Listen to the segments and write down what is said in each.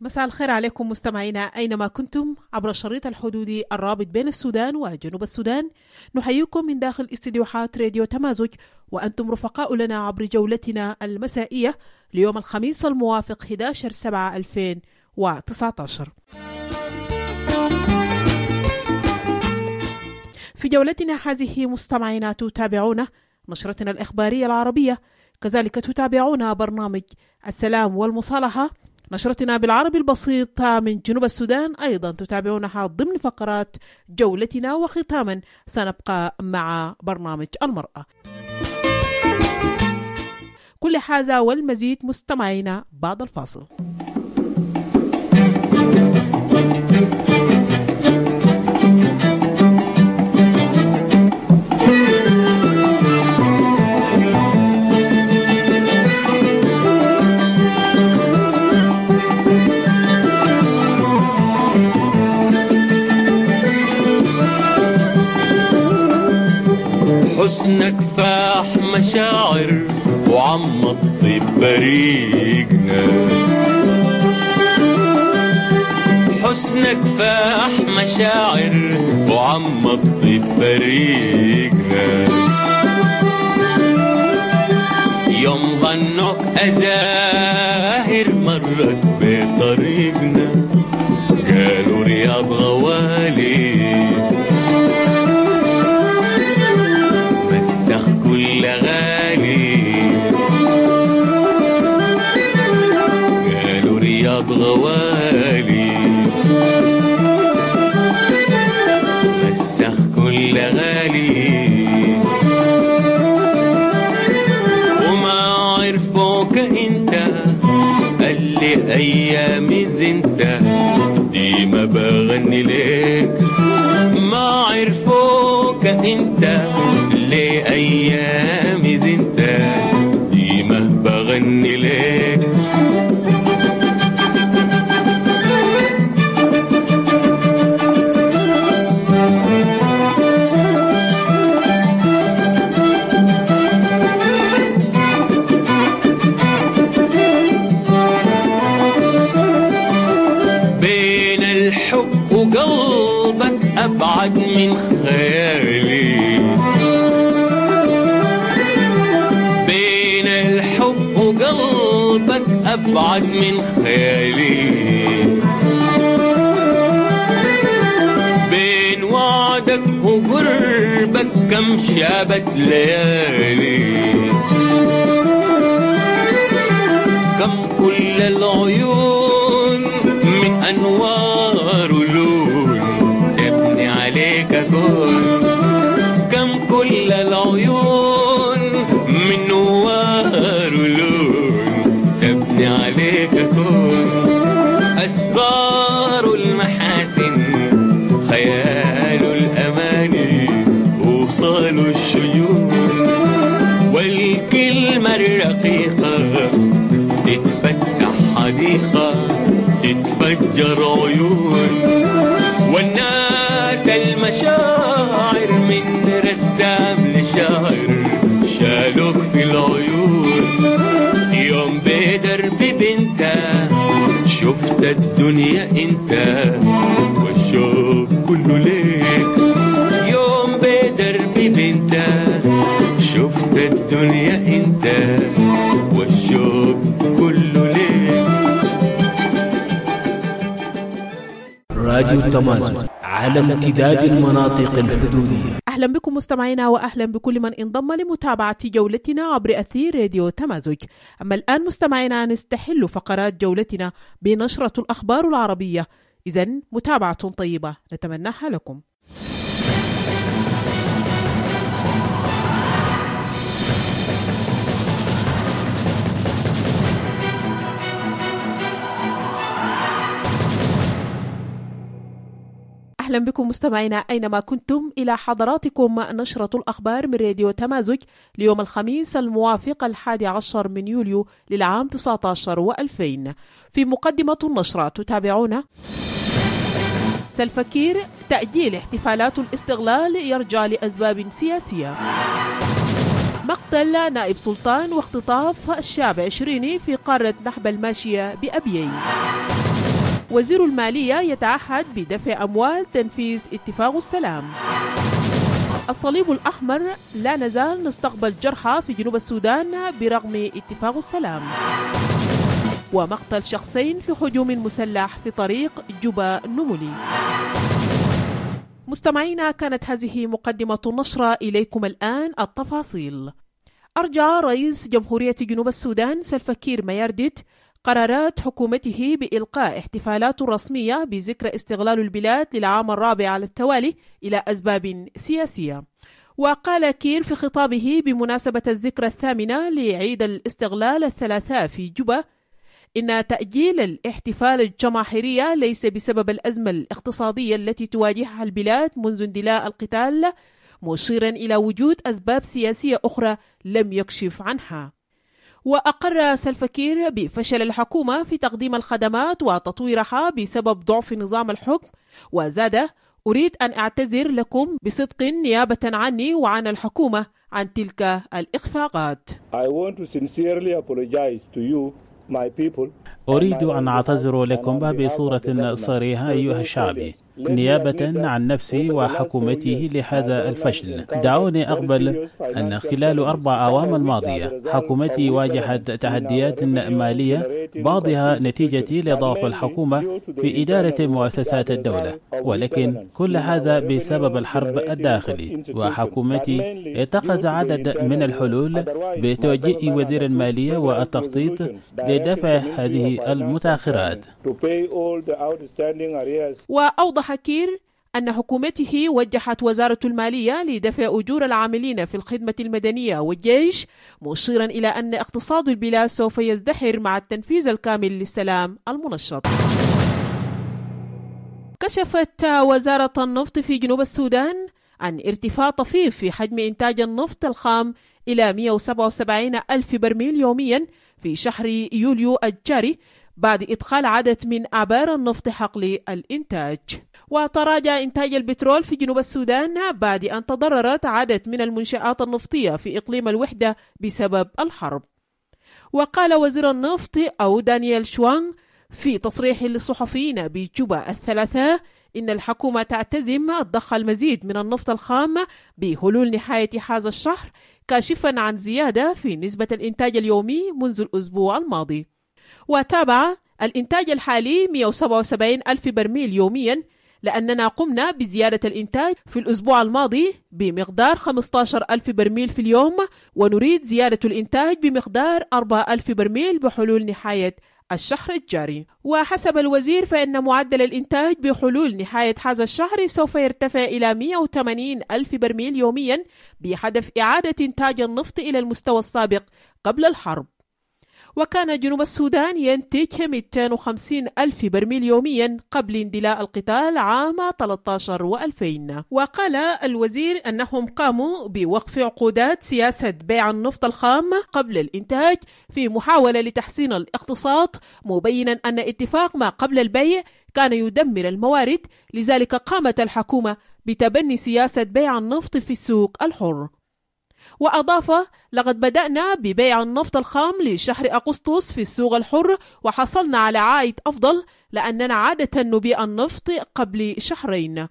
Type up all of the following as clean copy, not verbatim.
مساء الخير عليكم مستمعينا أينما كنتم عبر الشريط الحدودي الرابط بين السودان وجنوب السودان. نحييكم من داخل استديوحات راديو تمازج، وأنتم رفقاء لنا عبر جولتنا المسائية ليوم الخميس الموافق 11/7/2019. في جولتنا هذه مستمعينا تتابعون نشرتنا الإخبارية العربية، كذلك تتابعون برنامج السلام والمصالحة، نشرتنا بالعربي البسيط من جنوب السودان، أيضا تتابعونها ضمن فقرات جولتنا، وختاما سنبقى مع برنامج المرأة. كل هذا والمزيد مستمعينا بعد الفاصل. حسنك فاح مشاعر وعم الطيب فريقنا، حسنك فاح مشاعر وعم الطيب فريقنا، يوم ظنك أزاهر مرت بطريقنا، قالوا رياض غوالي كل غالي، قالوا رياض غوالي مسخ كل غالي، وما عرفوك انت اللي ايامي زنت ديما بغني ليك، ما عرفوك انت لأيامي زنت ديما بغني لك، بين الحب وقلبك أبعد من خيالي، قلبك أبعد من خيالي، بين وعدك وقربك كم شابت ليالي، كم كل العيون من أنوار ولون تبني عليك كون، كم كل العيون من نوار ولون تبني عليك كون، أسرار المحاسن خيال الأماني وصال الشجون، والكلمة الرقيقة تتفتح حديقة تتفجر عيون، والناس المشاعر من رسام لشاعر شالوك في العيون، يوم بدرب بنتا شفت الدنيا انت والشوق كله ليك، يوم بدرب بنتا شفت الدنيا انت والشوق كله ليك. راديو تمازج على امتداد المناطق الحدودية. أهلا بكم مستمعينا، وأهلا بكل من انضم لمتابعة جولتنا عبر أثير راديو تمازج. أما الآن مستمعينا نستحل فقرات جولتنا بنشرة الأخبار العربية، إذن متابعة طيبة نتمناها لكم. أهلا بكم مستمعينا أينما كنتم، إلى حضراتكم نشرة الأخبار من راديو تمازج ليوم الخميس الموافق 11 من يوليو للعام 19 و2000. في مقدمة النشرة تتابعون سلفكير تأجيل احتفالات الاستغلال يرجع لأسباب سياسية، مقتل نائب سلطان واختطاف الشاب 20 في قارة نحب الماشية بأبيي، وزير المالية يتعهد بدفع أموال تنفيذ اتفاق السلام. الصليب الأحمر: لا نزال نستقبل جرحى في جنوب السودان برغم اتفاق السلام. ومقتل شخصين في هجوم مسلح في طريق جوبا نمولي. مستمعينا، كانت هذه مقدمة النشرة، إليكم الآن التفاصيل. أرجع رئيس جمهورية جنوب السودان سلفا كير ميارديت قرارات حكومته بإلقاء احتفالات رسمية بذكرى استغلال البلاد للعام الرابع على التوالي إلى أسباب سياسية. وقال كير في خطابه بمناسبة الذكرى الثامنة لعيد الاستغلال الثلاثاء في جوبا إن تأجيل الاحتفال الجماهيري ليس بسبب الأزمة الاقتصادية التي تواجهها البلاد منذ اندلاع القتال، مشيرا إلى وجود أسباب سياسية أخرى لم يكشف عنها. وأقر سلفا كير بفشل الحكومة في تقديم الخدمات وتطويرها بسبب ضعف نظام الحكم، وزاد: أريد أن أعتذر لكم بصدق نيابة عني وعن الحكومة عن تلك الإخفاقات. I want to sincerely apologize to you, my people. أريد أن أعتذر لكم بصورة صريحة أيها الشعب نيابة عن نفسي وحكومتي لهذا الفشل. دعوني أقبل أن خلال 4 أعوام الماضية حكومتي واجهت تحديات مالية، بعضها نتيجة لضعف الحكومة في إدارة مؤسسات الدولة، ولكن كل هذا بسبب الحرب الداخلي. وحكومتي اتخذ عدد من الحلول بتوجيه وزير المالية والتخطيط لدفع هذه المتأخرات. وأوضح كير أن حكومته وجهت وزارة المالية لدفع أجور العاملين في الخدمة المدنية والجيش، مشيرا إلى أن اقتصاد البلاد سوف يزدهر مع التنفيذ الكامل للسلام المنشط. كشفت وزارة النفط في جنوب السودان عن ارتفاع طفيف في حجم إنتاج النفط الخام إلى 177 ألف برميل يوميا في شهر يوليو الجاري، بعد إدخال عدد من آبار النفط حقل الإنتاج. وتراجع إنتاج البترول في جنوب السودان بعد أن تضررت عدد من المنشآت النفطية في إقليم الوحدة بسبب الحرب. وقال وزير النفط أو دانيال شوان في تصريح للصحفيين بجوبا الثلاثاء إن الحكومة تعتزم ضخ المزيد من النفط الخام بحلول نهاية هذا الشهر، كاشفا عن زيادة في نسبة الإنتاج اليومي منذ الأسبوع الماضي. وتابع: الإنتاج الحالي 177 ألف برميل يوميا، لأننا قمنا بزيادة الإنتاج في الأسبوع الماضي بمقدار 15 ألف برميل في اليوم، ونريد زيادة الإنتاج بمقدار 4 ألف برميل بحلول نهاية الشهر الجاري. وحسب الوزير فإن معدل الإنتاج بحلول نهاية هذا الشهر سوف يرتفع إلى 180 ألف برميل يوميا بهدف إعادة إنتاج النفط إلى المستوى السابق قبل الحرب. وكان جنوب السودان ينتج 250 ألف برميل يوميا قبل اندلاع القتال عام 13 و2000. وقال الوزير أنهم قاموا بوقف عقودات سياسة بيع النفط الخام قبل الإنتاج في محاولة لتحسين الاقتصاد، مبينا أن اتفاق ما قبل البيع كان يدمر الموارد، لذلك قامت الحكومة بتبني سياسة بيع النفط في السوق الحر. وأضاف: لقد بدأنا ببيع النفط الخام لشهر أغسطس في السوق الحر، وحصلنا على عائد أفضل لأننا عادة نبيع النفط قبل شهرين.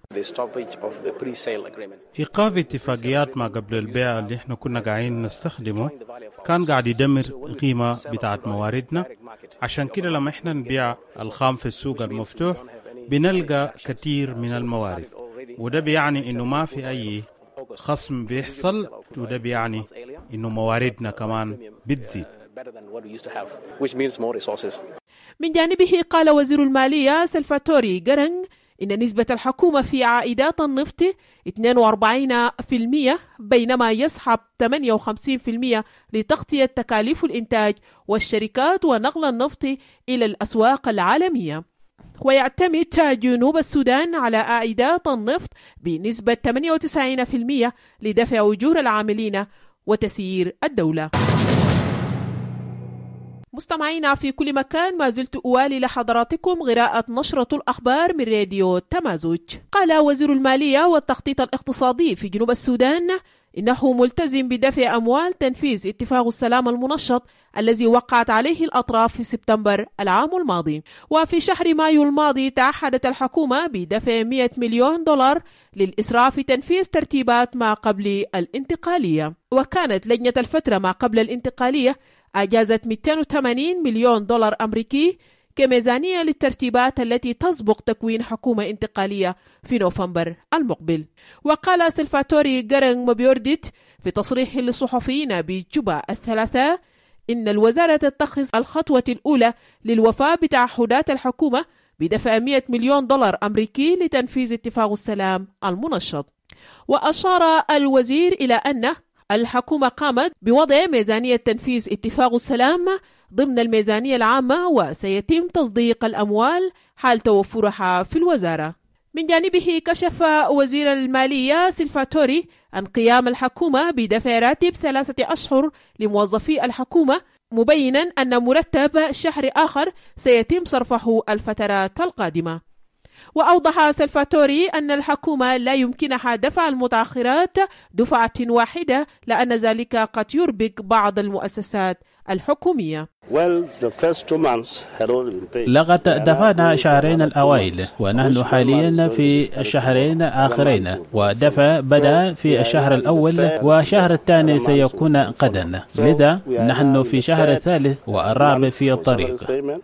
إيقاف اتفاقيات ما قبل البيع اللي احنا كنا قاعدين نستخدمه كان قاعد يدمر قيمة بتاعت مواردنا، عشان كده لما احنا نبيع الخام في السوق المفتوح بنلقى كثير من الموارد، وده بيعني إنه ما في أي خصم بيحصل، وده بيعني إنه مواردنا كمان بتزيد. من جانبه قال وزير المالية سلفاتوري جرنج إن نسبة الحكومة في عائدات النفط 42%، بينما يسحب 58% لتغطية تكاليف الإنتاج والشركات ونقل النفط إلى الأسواق العالمية. ويعتمد جنوب السودان على عائدات النفط بنسبة 98% لدفع أجور العاملين وتسيير الدولة. مستمعينا في كل مكان، ما زلت أوالي لحضراتكم قراءة نشرة الأخبار من راديو تمازج. قال وزير المالية والتخطيط الاقتصادي في جنوب السودان إنه ملتزم بدفع أموال تنفيذ اتفاق السلام المنشط الذي وقعت عليه الأطراف في سبتمبر العام الماضي. وفي شهر مايو الماضي تعهدت الحكومة بدفع 100 مليون دولار للإسراء في تنفيذ ترتيبات ما قبل الانتقالية. وكانت لجنة الفترة ما قبل الانتقالية أجازت 280 مليون دولار أمريكي كميزانية للترتيبات التي تسبق تكوين حكومة انتقالية في نوفمبر المقبل. وقال سلفاتوري غارنغ مابيورديت في تصريح للصحفيين بجوبا الثلاثاء إن الوزارة تتخذ الخطوة الأولى للوفاء بتعهدات الحكومة بدفع 100 مليون دولار أمريكي لتنفيذ اتفاق السلام المنشط. وأشار الوزير إلى أن الحكومة قامت بوضع ميزانية تنفيذ اتفاق السلام ضمن الميزانية العامة، وسيتم تصديق الأموال حال توفرها في الوزارة. من جانبه كشف وزير المالية سلفاتوري عن قيام الحكومة بدفع راتب 3 أشهر لموظفي الحكومة، مبينا أن مرتب شهر آخر سيتم صرفه الفترات القادمة. وأوضح سلفاتوري أن الحكومة لا يمكنها دفع المتأخرات دفعة واحدة لأن ذلك قد يربك بعض المؤسسات الحكومية. لقد دفعنا شهرين الأوائل ونحن حاليا في الشهرين آخرين، ودفع بدأ في الشهر الأول والشهر الثاني سيكون غدا، لذا نحن في شهر الثالث والرابع في الطريق.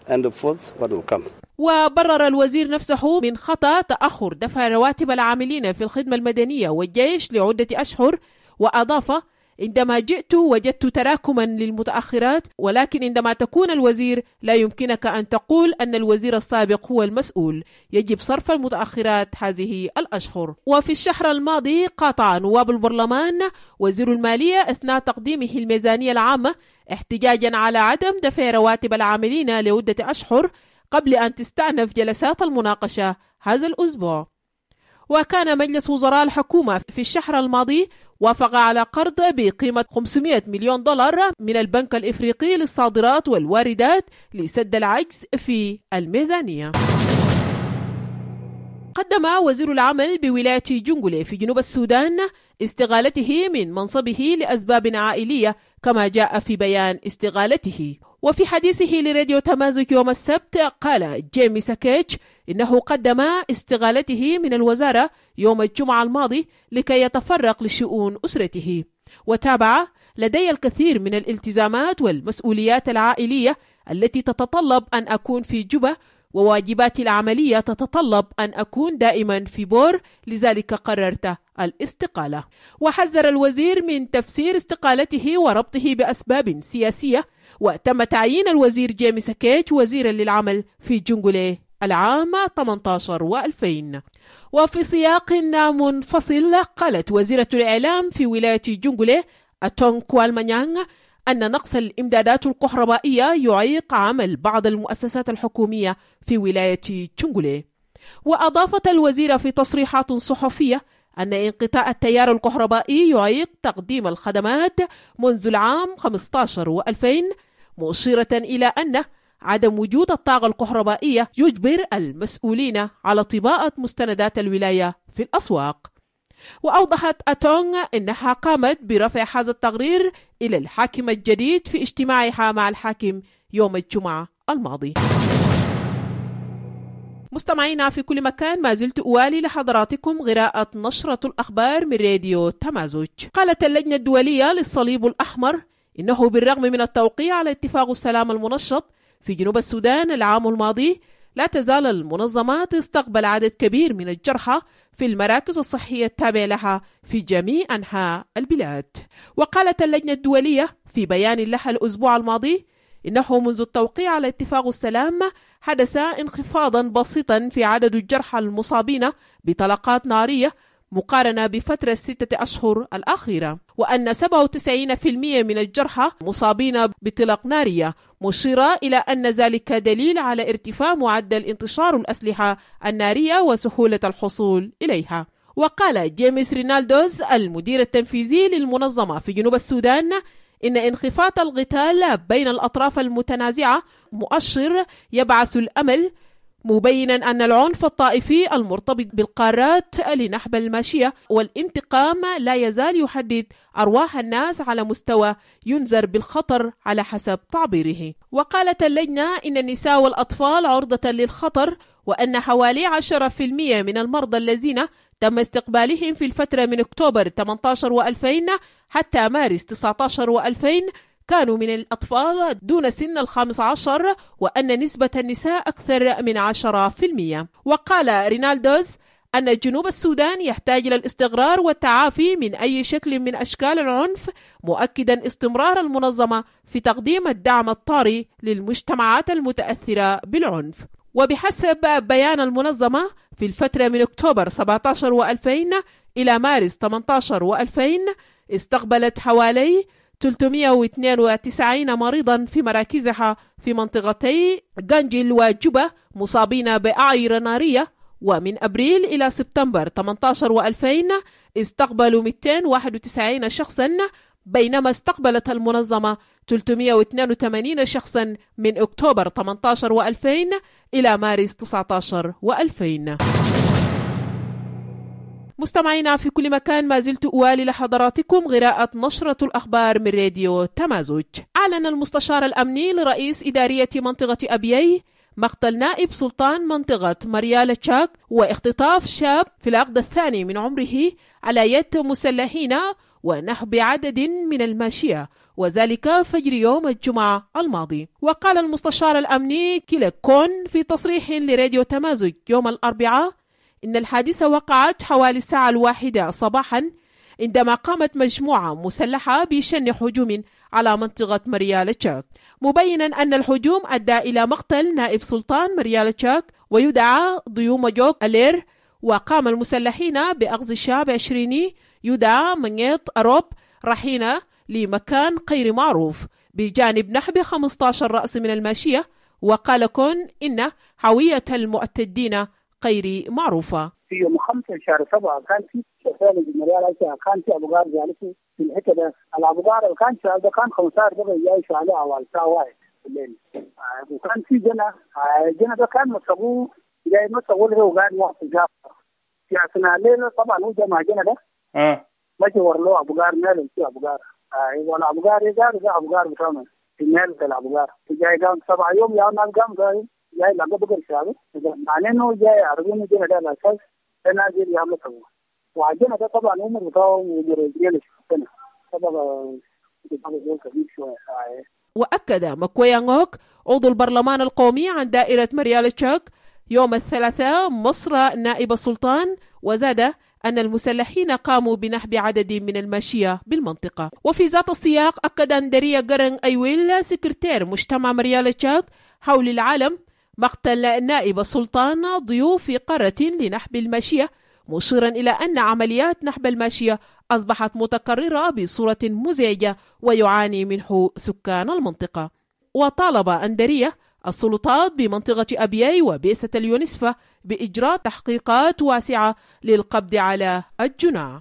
وبرر الوزير نفسه من خطأ تأخر دفع رواتب العاملين في الخدمة المدنية والجيش لعدة أشهر، وأضاف: عندما جئت وجدت تراكما للمتأخرات، ولكن عندما تكون الوزير لا يمكنك أن تقول أن الوزير السابق هو المسؤول، يجب صرف المتأخرات هذه الأشهر. وفي الشهر الماضي قاطع نواب البرلمان وزير المالية أثناء تقديمه الميزانية العامة احتجاجا على عدم دفع رواتب العاملين لعدة أشهر قبل أن تستأنف جلسات المناقشة هذا الأسبوع. وكان مجلس وزراء الحكومة في الشهر الماضي وافق على قرض بقيمة 500 مليون دولار من البنك الإفريقي للصادرات والواردات لسد العجز في الميزانية. قدم وزير العمل بولاية جنجولة في جنوب السودان استقالته من منصبه لأسباب عائلية كما جاء في بيان استقالته. وفي حديثه لراديو تمازج يوم السبت قال جيمي ساكيتش إنه قدم استقالته من الوزارة يوم الجمعة الماضي لكي يتفرغ لشؤون أسرته. وتابع: لدي الكثير من الالتزامات والمسؤوليات العائلية التي تتطلب أن أكون في جوبا، وواجباتي العملية تتطلب أن أكون دائما في بور، لذلك قررت الاستقالة. وحذر الوزير من تفسير استقالته وربطه بأسباب سياسية، وتم تعيين الوزير جيمي ساكيتش وزيرا للعمل في جنجولة العام 18 و2000. وفي سياق منفصل قالت وزيرة الإعلام في ولاية جنجولة أتونغ كوالمانيانغ أن نقص الإمدادات الكهربائية يعيق عمل بعض المؤسسات الحكومية في ولاية جنجولة. وأضافت الوزيرة في تصريحات صحفية أن انقطاع التيار الكهربائي يعيق تقديم الخدمات منذ العام 15 و2000، مشيرة إلى أن عدم وجود الطاقة الكهربائية يجبر المسؤولين على طباعة مستندات الولاية في الأسواق. وأوضحت أتونغ أنها قامت برفع هذا التقرير إلى الحاكم الجديد في اجتماعها مع الحاكم يوم الجمعة الماضي. مستمعينا في كل مكان، ما زلت أوالي لحضراتكم قراءة نشرة الأخبار من راديو تمازج. قالت اللجنة الدولية للصليب الأحمر إنه بالرغم من التوقيع على اتفاق السلام المنشط في جنوب السودان العام الماضي، لا تزال المنظمة تستقبل عدد كبير من الجرحى في المراكز الصحية التابعة لها في جميع أنحاء البلاد. وقالت اللجنة الدولية في بيان لها الأسبوع الماضي إنه منذ التوقيع على اتفاق السلام حدث انخفاضا بسيطا في عدد الجرحى المصابين بطلقات نارية مقارنة بفترة 6 أشهر الأخيرة، وأن 97% من الجرحى مصابين بطلق نارية، مشيرة إلى أن ذلك دليل على ارتفاع معدل انتشار الأسلحة النارية وسهولة الحصول إليها. وقال جيمس رينالدوز المدير التنفيذي للمنظمة في جنوب السودان إن انخفاض القتال بين الأطراف المتنازعة مؤشر يبعث الأمل، مبينا أن العنف الطائفي المرتبط بالقارات لنحب الماشية والانتقام لا يزال يحدد أرواح الناس على مستوى ينذر بالخطر على حسب تعبيره. وقالت اللجنة إن النساء والأطفال عرضة للخطر، وأن حوالي 10% من المرضى الذين تم استقبالهم في الفترة من أكتوبر 18 و2000 حتى مارس 19 و2000 كانوا من الأطفال دون سن 15، وأن نسبة النساء أكثر من 10%. وقال رينالدوز أن جنوب السودان يحتاج إلى الاستقرار والتعافي من أي شكل من أشكال العنف، مؤكدا استمرار المنظمة في تقديم الدعم الطارئ للمجتمعات المتأثرة بالعنف. وبحسب بيان المنظمة في الفترة من أكتوبر 17 و2000 إلى مارس 18 و2000 استقبلت حوالي 392 مريضا في مراكزها في منطقتي جنجل وجوبا مصابين بأعير نارية. ومن أبريل إلى سبتمبر 18 و2000 استقبلوا 291 شخصا، بينما استقبلت المنظمة 382 شخصا من أكتوبر 18 و2000 إلى مارس 19 و2000. مستمعينا في كل مكان، ما زلت أوالي لحضراتكم قراءة نشرة الأخبار من راديو تمازج. أعلن المستشار الأمني لرئيس إدارية منطقة أبيي مقتل نائب سلطان منطقة مريالة تشاك واختطاف شاب في العقد الثاني من عمره على يد مسلحين ونحب عدد من الماشية، وذلك فجر يوم الجمعة الماضي. وقال المستشار الأمني كيلك كون في تصريح لراديو تمازج يوم الأربعاء إن الحادثة وقعت حوالي الساعة 1 صباحا عندما قامت مجموعة مسلحة بشن هجوم على منطقة مريالة تشاك، مبينا أن الهجوم أدى إلى مقتل نائب سلطان مريالة تشاك ويدعى ضيوم جوك ألير. وقام المسلحين بأخذ شاب 20 يدعى منيط أروب رحينة لمكان غير معروف بجانب نحب 15 رأس من الماشية. وقال كون إن هوية المعتدين غير معروفة. في يوم 5 شهر 7 كان في شغال بالمريالة كان في أبو غار جالس في الحتة ده. الأبو غار كان شغال ده كان 15 دقيقة جاي شغال أول ساعة 1 بالليل. وكان في جنة ده كان مسقوه جاي مسقوه له وقاعد وقت جاب في أثناء الليل. طبعا هو جمع جنة ده ماشي ورلو أبو غار ماله في أبو غار ولا أبو غار يجار ده أبو غار بتاعنا في مال ده أبو غار جاي قام 7 يوم يا ناس قام جاي لقى بقر شغال معناه إنه جاي عربين جنة ده الأساس نازل يعمل سوا وعجنا ده طبعا عمر بتاعه مدرجين سنة طبعا كبير شوية. وأكد مكويانغوك عضو البرلمان القومي عن دائرة مريالة تشاك يوم الثلاثاء مصر نائب السلطان، وزاد أن المسلحين قاموا بنحب عدد من الماشية بالمنطقة. وفي ذات السياق أكد أندريا قرن أيويل سكرتير مجتمع مريالة تشاك حول العالم مقتل نائب السلطان ضيوف في قارة لنحب الماشية، مشيرا إلى أن عمليات نحب الماشية أصبحت متكررة بصورة مزعجة ويعاني منه سكان المنطقة. وطالب أندريا السلطات بمنطقة أبيي وبعثة اليونسفا بإجراء تحقيقات واسعة للقبض على الجناة.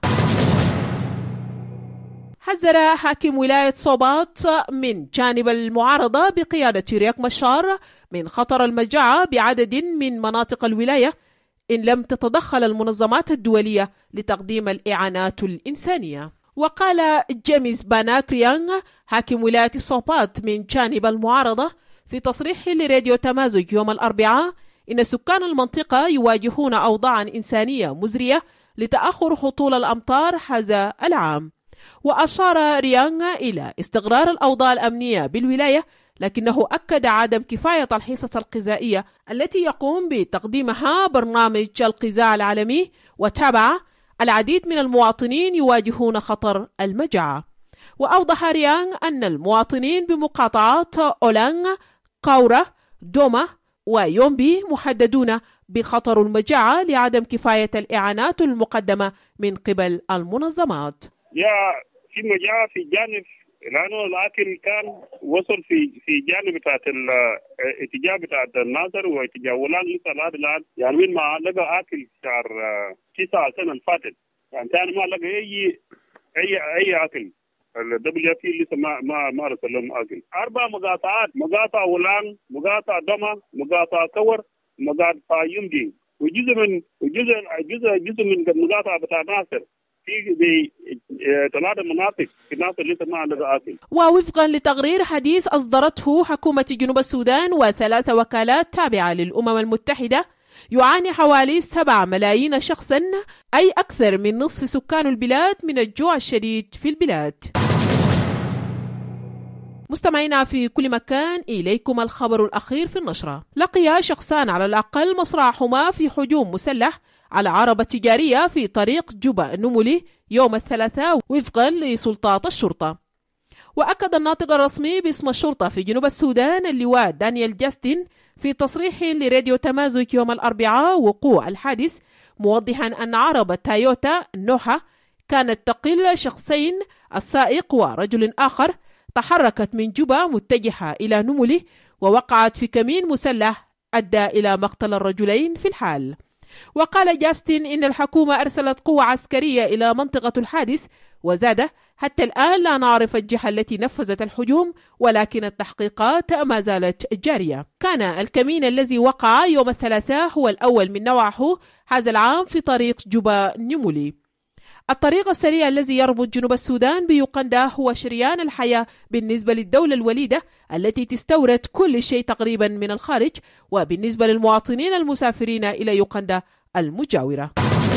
حذر حاكم ولاية صوبات من جانب المعارضة بقيادة رياك مشار من خطر المجاعة بعدد من مناطق الولاية إن لم تتدخل المنظمات الدولية لتقديم الإعانات الإنسانية. وقال جيمس باناكريانغ حاكم ولاية صوبات من جانب المعارضة في تصريح لراديو تمازج يوم الأربعاء إن سكان المنطقة يواجهون أوضاعا إنسانية مزرية لتأخر هطول الأمطار هذا العام. وأشار ريانغ إلى استقرار الأوضاع الأمنية بالولاية، لكنه أكد عدم كفاية الحصص الغذائية التي يقوم بتقديمها برنامج الغذاء العالمي، وتابع العديد من المواطنين يواجهون خطر المجاعة. وأوضح ريانغ أن المواطنين بمقاطعات أولانغ، قورة، دوما ويومبي محددون بخطر المجاعة لعدم كفاية الإعانات المقدمة من قبل المنظمات. في مجاعة في جانب لأنه الأكل كان وصل في جانب بتاعت الاتجاه بتاعت الناصر واتجاه ولان لسه الآن يعني من ما لقى أكل شهر 9 السنة اللي فاتت يعني ثاني ما لقى أي أكل. الدبليو في لسه ما رسل لهم أكل. 4 مقاطعات، مقاطع ولان، مقاطع دما، مقاطع كور، مقاعد فايوم دي وجزء من المقاطعة بتاع ناصر في 3 مناطق في ناصر لسه ما عندها آكل. ووفقا لتقرير حديث أصدرته حكومة جنوب السودان و3 وكالات تابعة للأمم المتحدة، يعاني حوالي 7 ملايين شخصا، أي أكثر من نصف سكان البلاد، من الجوع الشديد في البلاد. مستمعينا في كل مكان، إليكم الخبر الأخير في النشرة. لقي شخصان على الأقل مصرعهما في هجوم مسلح على عربة تجارية في طريق جوبا النمولي يوم الثلاثاء وفقا لسلطات الشرطة. وأكد الناطق الرسمي باسم الشرطة في جنوب السودان اللواء دانيال جاستن في تصريح لراديو تمازج يوم الأربعاء وقوع الحادث، موضحا أن عربة تويوتا نوحة كانت تقل شخصين، السائق ورجل آخر، تحركت من جوبا متجهة إلى نمولي ووقعت في كمين مسلح أدى إلى مقتل الرجلين في الحال. وقال جاستن إن الحكومة أرسلت قوة عسكرية إلى منطقة الحادث، وزاد: حتى الآن لا نعرف الجهة التي نفذت الهجوم، ولكن التحقيقات ما زالت جارية. كان الكمين الذي وقع يوم الثلاثاء هو الأول من نوعه هذا العام في طريق جوبا نمولي. الطريق السريع الذي يربط جنوب السودان بيوغندا هو شريان الحياة بالنسبة للدولة الوليدة التي تستورد كل شيء تقريبا من الخارج، وبالنسبة للمواطنين المسافرين إلى يوغندا المجاورة.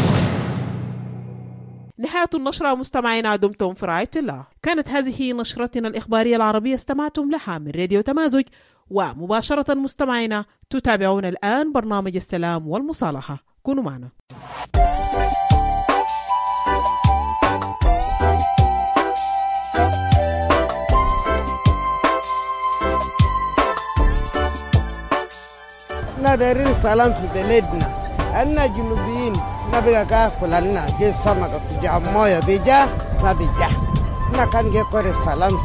نهاية النشرة مستمعينا، دمتم في رعاية الله. كانت هذه نشرتنا الإخبارية العربية استمعتم لها من راديو تمازج، ومباشرة مستمعينا تتابعون الآن برنامج السلام والمصالحة. كونوا معنا. دايرين السلام في بلدنا، أنا جنوبيين نبغى كافل لنا جي سمك في جاه مويه بيجاه ما بيجاه، أنا كان جي كوري سلام.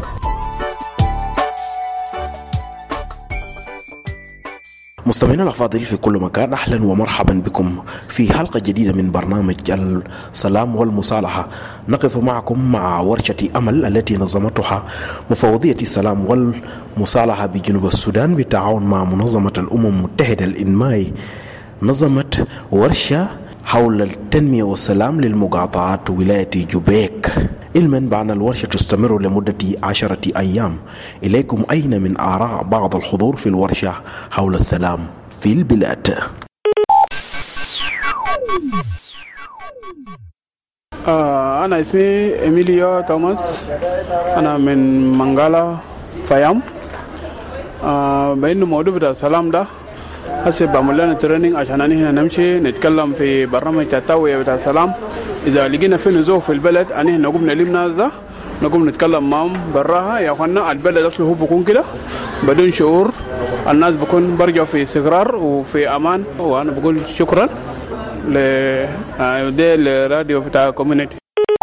مستمعينا الأفاضل في كل مكان، أهلا ومرحبا بكم في حلقة جديدة من برنامج السلام والمصالحة. نقف معكم مع ورشة أمل التي نظمتها مفوضية السلام والمصالحة بجنوب السودان بالتعاون مع منظمة الأمم المتحدة الإنمائي. نظمت ورشة حول التنمية والسلام للمقاطعات ولاية جوبيك، علما بأن الورشة تستمر لمدة 10 أيام. إليكم أين من آراء بعض الحضور في الورشة حول السلام في البلاد. أنا اسمي إميليو توماس، أنا من منغالا فيام. بإنه موضوع بتاع السلام ده هسه بعمل لنا تريننج عشان هنا نمشي نتكلم في برنامج التوعية بتاع السلام. إذا لقينا في نزوح في البلد أنا نقوم نلم ناس ده، نقوم نتكلم معهم براها. يا أخوانا البلد أصله هو بكون كده بدون شعور، الناس بكون برجع في استقرار وفي أمان. وأنا بقول شكرا للراديو بتاع كوميونيتي.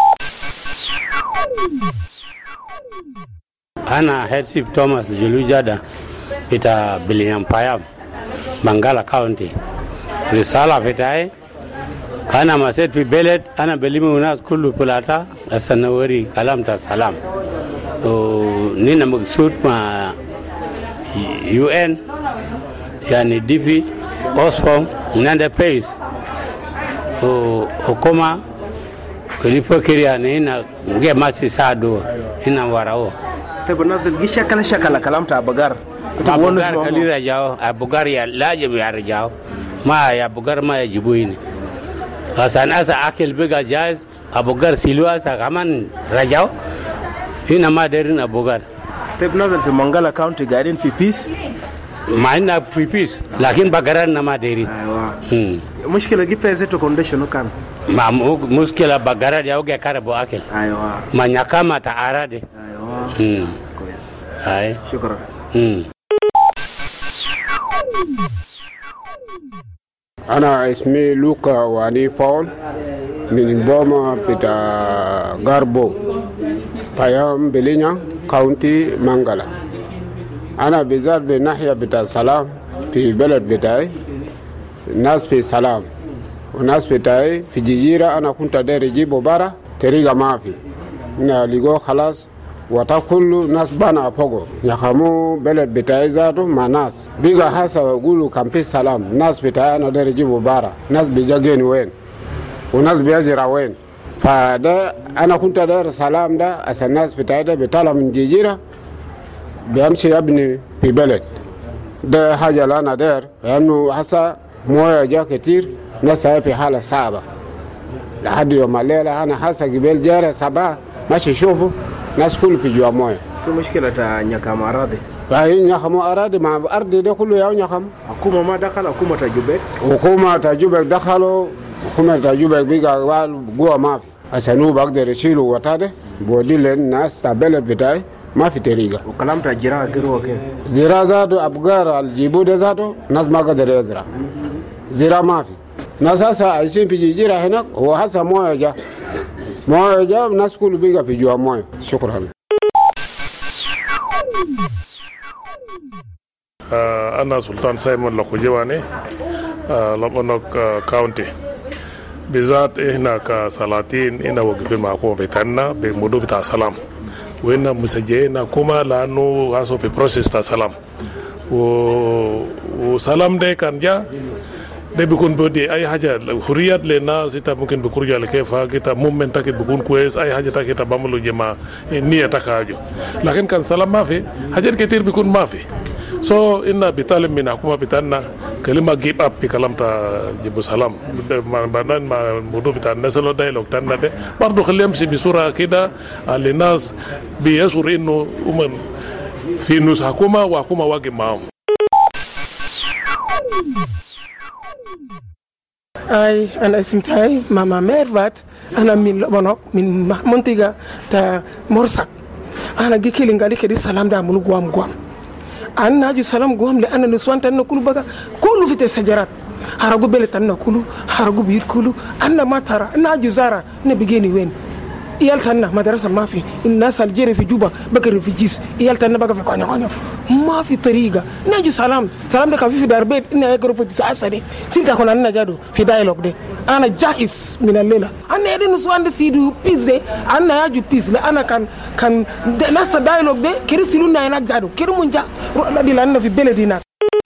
أنا هيرسيب توماس جلوجادا بتاع بليام بايام بنغالا كاونتي. رسالة بتاعي أنا ما سيد في بلد، أنا بليم الناس كله بلاتا السنوري كلام تا السلام. ونينا مقصود مع UN يعني ديفي أوسفوم ناندا بيس وكما كليفوكيري يعني هنا جه ماسي سادو هنا وراءه. طيب الناس الجيشة كلا شكل كلام تا بقار. أبوغار كلي رجاو، أبوغار يا لازم يرجعوا، ما يا أبوغار ما يجيبوين. عشان أسا أكل بقى جاهز، أبوغار سيلو أسا كمان رجعوا، هنا ما دارين أبوغار. طيب نازل في منغالا كاونتي قاعدين في بيس؟ ما عندنا في بيس، لكن بقرارنا ما دارين. أيوة. مشكلة جيب فيها زيتو كونديشنو كان؟ ما مشكلة بقرار يوجي كاربو أكل. أيوة. ما نكما تعارض. أيوة. كويس. أي. شكرا. أنا اسمي لوكا واني باول من بوما بتاع غاربو بايام بلينيا كاونتي مانغالا. أنا بزار بالناحية بتاع سلام في بلد بتاعي، الناس في سلام والناس بتاعي في جزيرة. أنا كنت داير أجيبه برا طريقة ما في، لقوا خلاص وتقول ناس بنا فوقه يخمو بلد بتاعي ذاته مع ناس بيجا حاسة يقولوا كان في سلام ناس بتاعي أنا داير يجيبوا بارا ناس بيجاجين وين وناس بيزرع وين فده أنا كنت داير سلام ده أس الناس بتاعي ده بيطلع من جيجيرة بيمشي يبني في بلد ده حاجة اللي أنا داير لأنه حاسة مويه جا كتير ناس في حالة صعبة لحد يوم الليلة أنا حاسة قبل جارة صباح ماشي شوفوا ناس كله في جوا مويه في مشكلة نيكام أراضي فهي نيكام أراضي مع أرض ده كله يا نيكام حكومة ما دخل حكومة تجوبك دخلوا حكومة تجوبك بيجا جوا ما في عشان بقدر يشيلوا وتاده بودي للناس تبلد بتاعي ما في طريقة وكلام تجرا كيرو كيف زرا زادو أبغار الجيبو ده زادو ناس ما قدر يزرع زرا ما في ناس هسه عايشين في جيجيرة هناك هو هسه مويه جا ناس كله بيجا في جوا مويه شكرا. أنا سلطان سايمون لخوجواني لبنان كاونتي بالذات إحنا كسلاطين إحنا وقفين معكم بيتنا بمدو بتاع سلام وإحنا مسجينا كما لأنه هاسو في بروسيس تاع سلام وسلام ده كان جا ده بيكون بدي أي حاجة حريات للناس إنت ممكن بكرجة لكيفها كده مومنت تاكيد بيكون كويس أي حاجة تاكيد بعملوا جماعة نية تكاجو لكن كان سلام ما في حاجات كتير بيكون ما في so إننا بيتعلم من حكومة بتاعنا كلمة give up بكلام تا جبوا سلام بعدين ما الموضوع بتاع النسلو دايلوج تاعنا ده برضو خليه يمشي بصورة كده للناس بيشعر إنه هم في نص حكومة وحكومة واقف معهم. أنا اسمي ماما ميرفات أنا من لبنان من منطقة تا مرسك أنا جي كيلين قالي كده السلام ده منو قوام أنا أجي سلام قوام لأن النسوان تنا كله بقى كله في السجارات هرجو بيل تنا كله هرجو بيت كله أنا ما ترى أنا أجي زارة نبيجيني وين إيالتنا مدرسة ما في الناس الجيري في جوبا بقى ريفيجيز إيالتنا بقى في كونيا ما في طريقة نجو سلام ده كافي في داربيت إني أقرب في 9 سنين سيلك أكون أنا جادو في دايلوج ده أنا جاهز من الليلة أنا يدين نسوان ده سيدو بيس ده أنا يجو بيس لا أنا كان ناس دايلوج ده كريسيلونا هناك جادو كريمونجا روح دي لأننا في بلدنا.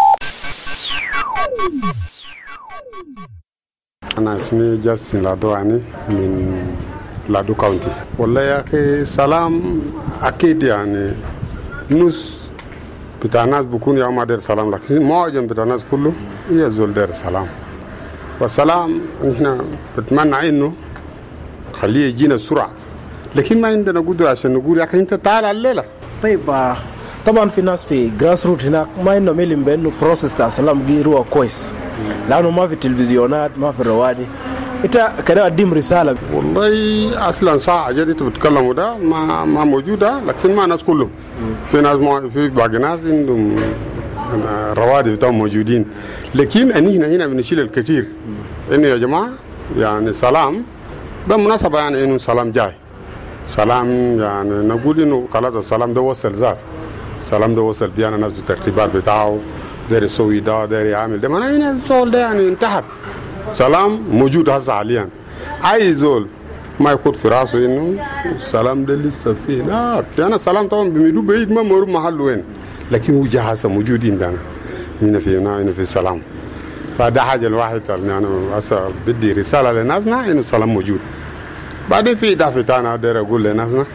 أنا اسمي جاسين لادواني من لادو كاونتي والله يا أخي سلام أكيد يعني نص بتاع الناس بكون يا ما دير سلام لكن معظم بتاع الناس كله يزول دير سلام والسلام نحن بتمنى إنه خليه يجينا بسرعة لكن ما عندنا قدرة عشان نقول يا أخي أنت تعال الليلة. طيب طبعا في ناس في جراس روت هناك ما عندهم علم بأنه بروسيس تاع سلام جيروا كويس لأنه ما في تلفزيونات ما في الروادي انت كده قدم رساله والله اصلا ساعه جديد بتتكلموا ده ما موجوده لكن ما ناس كلهم في ناس في باقي ناس عندهم روادي بتاعهم موجودين لكن هنا بنشيل الكثير انه يا جماعه يعني سلام بالمناسبه يعني انه سلام جاي سلام يعني نقول انه خلاص السلام ده وصل ذات السلام ده وصل بيانا ناس بالترتيبات بتاعه داير يسوي ده داير يعمل ده ما هنا الزول ده يعني انتهت سلام موجود هسه حاليا اي زول ما يخد في راسه انه السلام ده لسه فيه لا انا سلام طبعا بميدو بعيد ما مر محل وين لكن هو جاهز موجود عندنا هنا في السلام فده حاجه الواحد يعني انا هسه بدي رساله لناسنا انه السلام موجود بعدين في دافع ثاني اقدر اقول لناسنا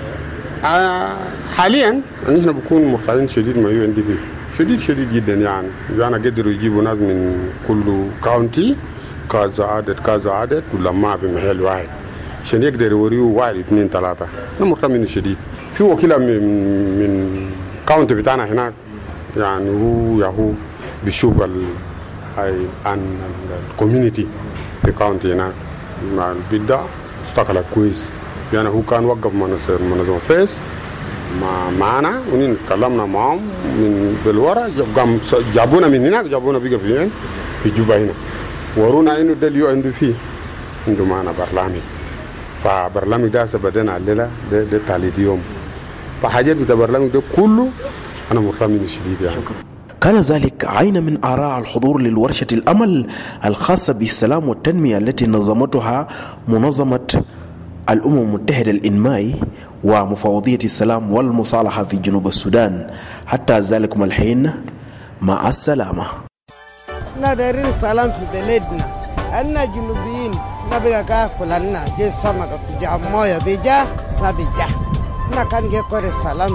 حاليا نحن بكون محتاجين شديد ما يو ان دي في شديد جدا يعني قدروا يجيبوا ناس من كل كاونتي كذا عدد ولما بمحل واحد عشان يقدر يوريوا 1 2 3 مرتمين شديد في وكيل من كاونتي بتاعنا هناك يعني هو بيشوف عن الكوميونتي في كاونتي هناك مع البدع اشتغل كويس يعني هو كان وقف منظمة فيس معنا ونتكلمنا معهم من بالورا جابونا من هناك جابونا بيجا في جوبا هنا ورونا انه ده اليو عنده معنا برنامج فبرنامج ده بدنا الليله ده ثالث يوم فحاجات بتاع البرنامج ده كله انا مرتمن شديد يعني. كان ذلك عين من آراء الحضور للورشة الأمل الخاصة بالسلام والتنمية التي نظمتها منظمة الأمم المتحدة الإنمائي ومفوضية السلام والمصالحة في جنوب السودان. حتى ذلكم الحين مع السلامة. نادرين السلام في بلدنا، أنا جنوبيين نبغى كافل لنا جي سمك بجا موية بجا نبجا نكان جي كوري سلام.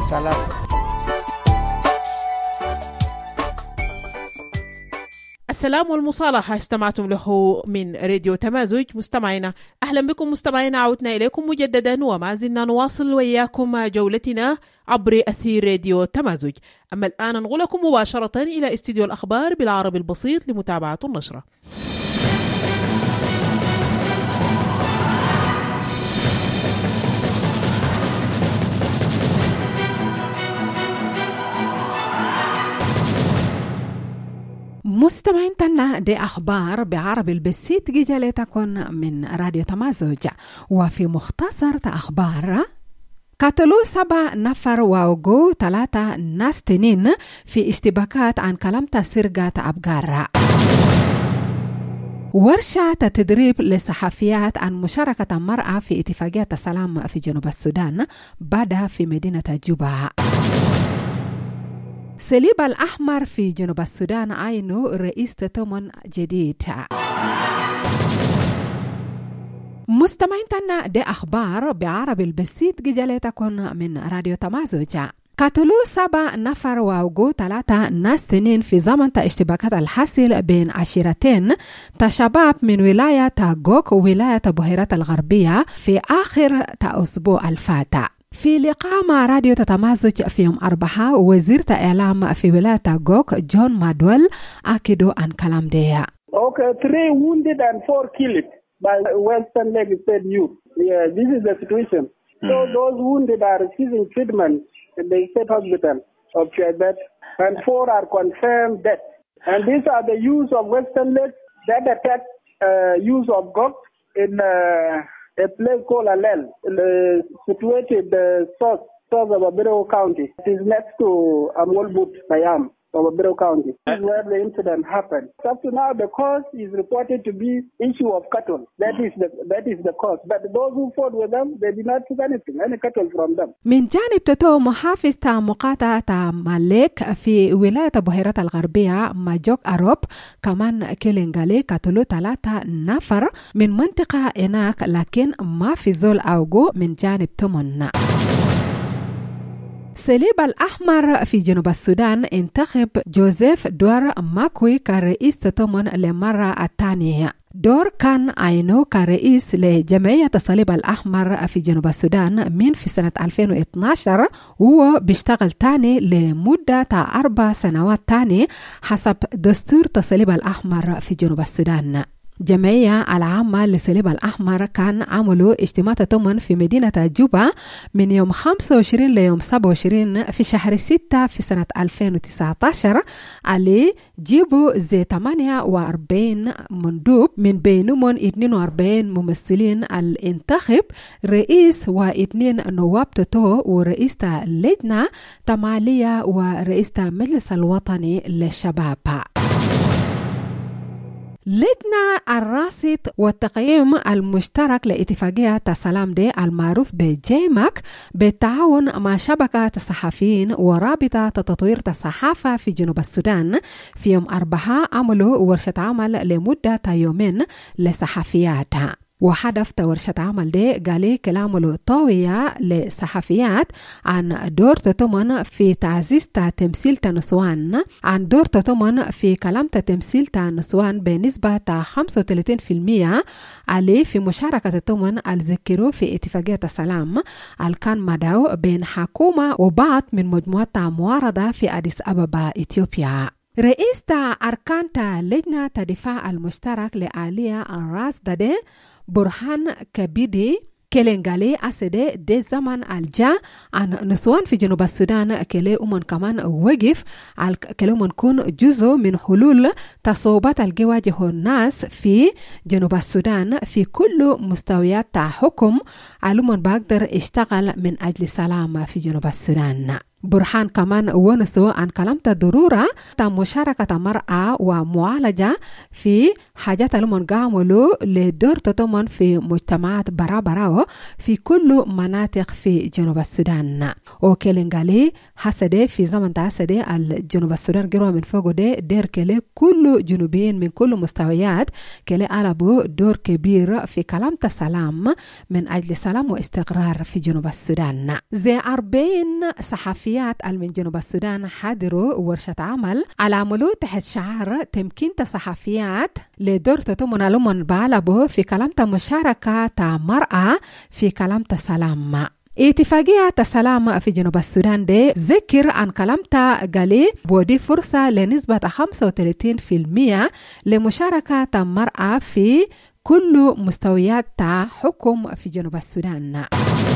السلام والمصالحة استمعتم له من راديو تمازج. مستمعينا أهلا بكم مستمعينا، عودنا إليكم مجددا وما زلنا نواصل وإياكم جولتنا عبر أثير راديو تمازج. أما الآن ننقلكم مباشرة إلى استديو الأخبار بالعربي البسيط لمتابعة النشرة. مستمعين تنا دي أخبار بعربي البسيط جالتكم من راديو تمازج. وفي مختصر أخبار قتلوا 7 نفر ووقوا 3 ناس تنين في اشتباكات عن كلمة سرقة أبقار. ورشة تدريب للصحفيات عن مشاركة المرأة في اتفاقية السلام في جنوب السودان بدأ في مدينة جوبا. صليب الأحمر في جنوب السودان عينه رئيس تضامن جديد. مستمعين تنا دي أخبار بعربي البسيط جالتكم من راديو تمازج. قتلوا 7 نفر ووقوا 3 ناس تنين في زمن اشتباكات الحاصل بين عشيرتين شباب من ولاية غوك وولاية بحيرة الغربية في آخر أسبوع الفاتح. في لقاء مع راديو تتمازج في يوم 4 وزير الإعلام في ولاية غوك جون مادول أكدوا عن كلام ده. Okay, 3 wounded and 4 killed by Western Leg State youth. Yeah, this is the situation. So those wounded are receiving treatment in the state hospital of Chebet, and 4 are confirmed dead. And these are the use of Western Leg that attacked use of GOG in a place called Alel, situated south of Abero County. It is next to Amolbut, Payam, of Abero County. This is where the incident happened. Up to now, the cause is reported to be issue of cattle. That is the cause. But those who fought with them, they did not take anything, any cattle from them. من جانب تتو محافظ مقاطعة مالك في ولاية بحيرة الغربية ماجوك أروب كمان كيلينغالي قتلوا 3 نفر من منطقة هناك، لكن ما في زول أوجو من جانب تمن. صليب الأحمر في جنوب السودان انتخب جوزيف دور ماكوي كرئيس تضامن للمرة الثانية. دور كان عينه كرئيس لجمعية الصليب الأحمر في جنوب السودان من في سنة 2012، وهو بيشتغل تاني لمدة 4 سنوات تاني حسب دستور الصليب الأحمر في جنوب السودان. جمعية العامة للصليب الأحمر كان عملوا اجتماع تضامن في مدينة جوبا من يوم 25 ليوم 27 في شهر 6 في سنة 2019 عليه جيبوا زي 48 مندوب من بينهم 42 ممثلين الانتخب رئيس و2 نواب تتو ورئيس اللجنة تمالية ورئيس المجلس الوطني للشباب. لجنة الراصد والتقييم المشترك لاتفاقية السلام دي المعروف بجيماك بالتعاون مع شبكة الصحفيين ورابطة تطوير الصحافة في جنوب السودان في يوم 4 عملوا ورشة عمل لمدة 2 يومين لصحفيات. وهدف ورشة عمل دي قالي كلام طوية لصحفيات عن دور تضمن في تعزيز تمثيل النسوان، عن دور تضمن في كلام تمثيل النسوان بنسبة 35% عليه في مشاركة تضمن الذكروا في اتفاقية السلام الكان مدعو بين حكومة وبعض من مجموعات معارضة في أديس أبابا إثيوبيا. رئيس أركان لجنة الدفاع المشترك لآلية الرصد برهان كبيدي كيلينغالي أسدي دي زمن الجا عن نسوان في جنوب السودان كلي أمن كمان وقف على كلي أمن كون جزء من حلول تصوبات الجواجه الناس في جنوب السودان في كل مستويات حكم علوم بقدر اشتغل من أجل سلام في جنوب السودان. برهان كمان ونسو عن كلمة ضرورة مشاركة المرأة ومعالجة في حاجات المنقاملو لدور تطمن في مجتمعات برابرة في كل مناطق في جنوب السودان. وكيلنغالي حسده في زمن تحسده الجنوب السودان جروا من فوق ده دير كله كل جنوبيين من كل مستويات كله ألعبوا دور كبير في كلمة السلام من أجل سلام واستقرار في جنوب السودان. زي 40 صحفيات من جنوب السودان حضروا ورشة عمل على عملوا تحت شعار تمكين الصحفيات لدور تتمنى لمن بعلبه في كلمة مشاركة مرأة في كلمة السلام. اتفاقية السلام في جنوب السودان دي ذكر عن كلمة قالي بودي فرصة لنسبة 35% لمشاركة المرأة في كل مستويات حكم في جنوب السودان.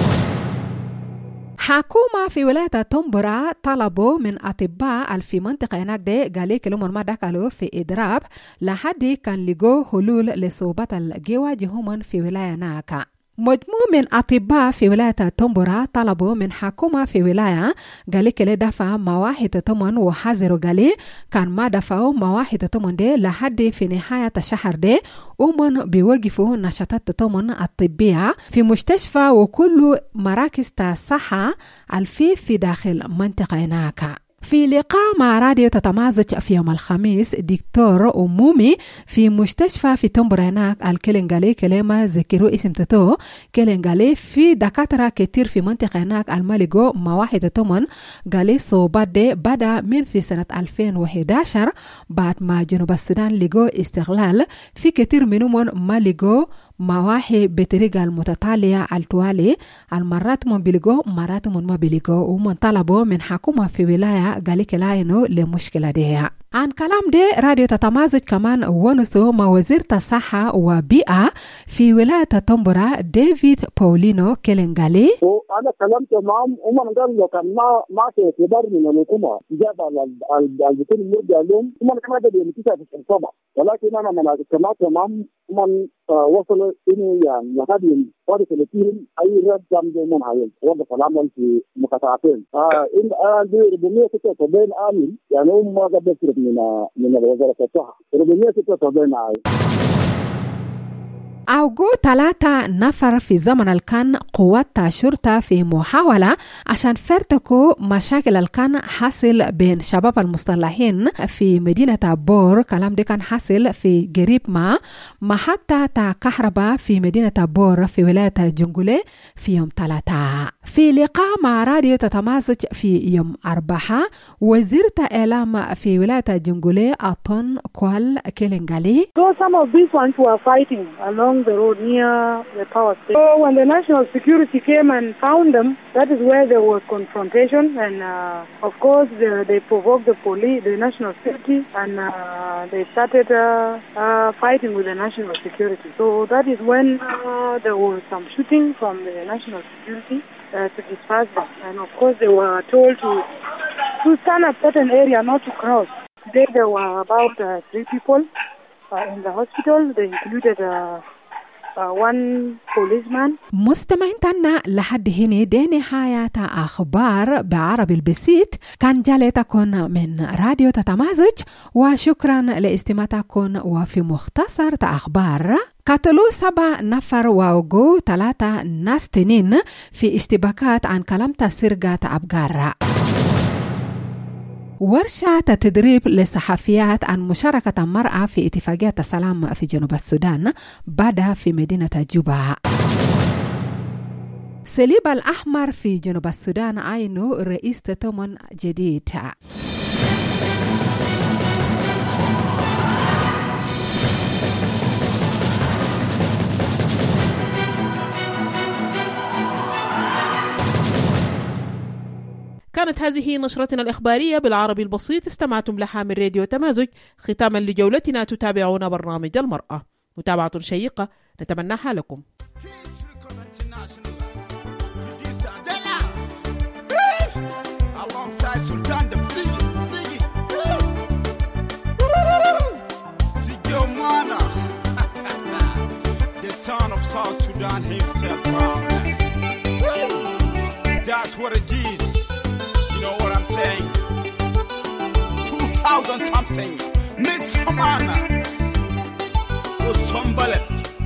حكومة في ولاية تومبورا طلبوا من أطباء في منطقة هناك دي قالي كلهم ما دخلوا في إضراب لحد كان لقوا حلول لصعوبات الجواجههم في ولاية هناك. مجموع من أطباء في ولاية تومبورا طلبوا من حكومة في ولاية قالي كلي دفع مواحد تمن وحذروا قالي كان ما دفعوا مواحد تمن دي لحد في نهاية الشهر دي ومن بيوقفوا نشاطات تمن الطبية في مستشفى وكل مراكز الصحة في داخل منطقة هناك. في لقاء مع راديو تتمازج في يوم الخميس دكتور أمومي في مستشفى في تومبورا هناك الكلنغالي كلمة ذكروا اسم تتو كلنغالي في دكاترة كتير في منطقة هناك الماليغو مواحد تمن قالي صوبات دي بدأ من في سنة 2011 بعد ما جنوب السودان لقوا استغلال في كتير منهم ماليغو مواهي بطريقة المتتالية التوالي المرات من بيلقوا مرات من ما بيلقوا ومن طلبوا من حكومة في ولاية قالي كلاينو لمشكلة دي. عن كلام دي راديو تتمازج كمان ونسو مع وزير الصحة وبيئة في ولاية تومبورا ديفيد باولينو كيلنغالي. أنا كلمت معهم ومن قال لو كان ما في اعتبار من الحكومة إجابة الدكتور المرجع لهم ومن كان هذا بيمتلك في الصبح ولكن أنا من كلمت معهم ومن وصلوا إنه يعني لحد فاضي 30 أي رد جنب من هاي وضع كلامهم في مقاطعتين. إن دي 476 آمن يعني هم ما قبل من الوزارة الصحة 476 آمن. أوجو 3 نفر في زمن الكان قوات الشرطة في محاولة عشان فرتكوا مشاكل الكان حاصل بين شباب المصطلحين في مدينة بور. كلام ده كان حاصل في قريب ما محطة كهرباء في مدينة بور في ولاية جنجولي في يوم 3. في لقاء مع راديو تتمازج في يوم 4 وزيرة إعلام في ولاية جنجولي أطن كوال كيلنغالي. So some of these ones were fighting along the road near the power station. So when the national security came and found them, that is where there was confrontation and of course they provoked the police, the national security, and they started fighting with the national security. So that is when there was some shooting from the national security to disperse them. And of course they were told to stand at certain area, not to cross. Today there were about 3 people in the hospital. They included one policeman. مستمعين تنا لحد هنا دي نهاية أخبار بعربي البسيط. كان جالتكم من راديو تتمازج وشكرا لاستماعتكم. وفي مختصر أخبار قتلوا 7 نفر ووقوا 3 ناس تنين في اشتباكات عن كلمة سرقة أبقار. ورشة تدريب للصحفيات عن مشاركة المرأة في اتفاقية السلام في جنوب السودان بدأ في مدينة جوبا. صليب الأحمر في جنوب السودان عينه رئيس تطمن جديد. كانت هذه نشرتنا الإخبارية بالعربي البسيط استمعتم لها من راديو تمازج. ختاما لجولتنا تتابعون برنامج المرأة. متابعة شيقة نتمناها لكم. That's what it is. You know what? 1000 something. Miss Hamana. Usombalet.